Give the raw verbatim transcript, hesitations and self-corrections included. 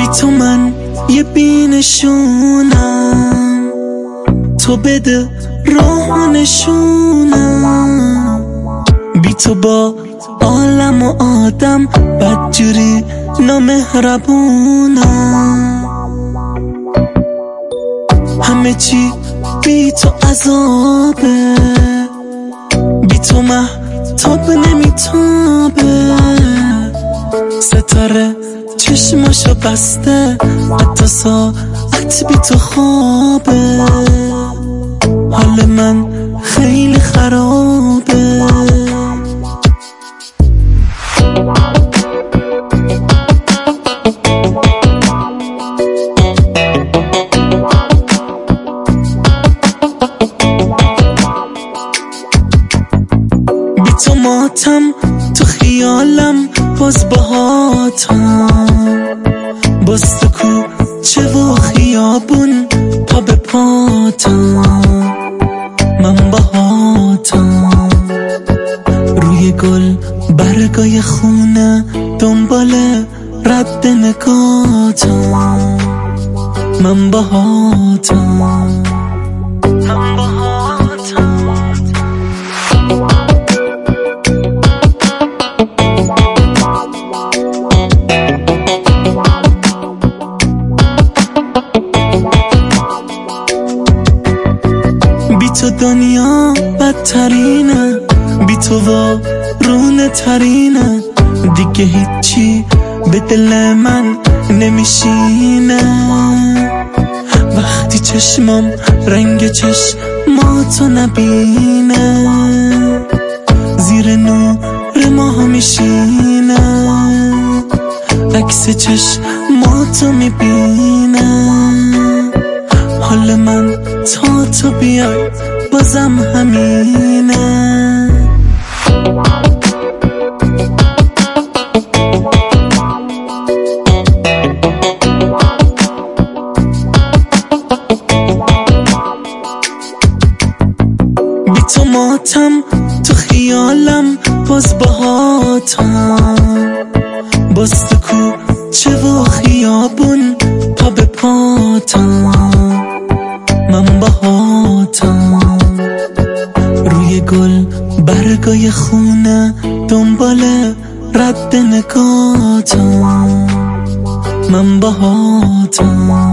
بی تو من یه بینشونم، تو بده راه نشونم. بی تو با عالم و آدم بدجوری نامهربونم. همه چی بی تو عذابه، بی تو مهتاب نمیتابه. ستاره چشماشو بسته، حتی ساعت بی تو خوابه. حال من خیلی خرابه. بی تو ماتم تو خیالم، باز باهاتم، باز تو کوچه و خیابون پا به پاتم. من باهاتم روی گل برگای خونه، دنبال رد نگاتم. من باهاتم، من باهاتم. بی تو دنیا بدترینه، بی تو وارونه ترینه. دیگه هیچی به دل من نمیشینه. وقتی چشمام رنگ چشماتو نبینه، زیر نور ماه میشینه. عکس چشماتو میبینه. حال من تا تو بیای بازم همینه. بی تو ماتم تو خیالم، باز باهاتم، باز تو کوچه و خیابون پا به پاتم. من باهاتم روی گل برگای خونه، دنبال رد نگاتم. من باهاتم.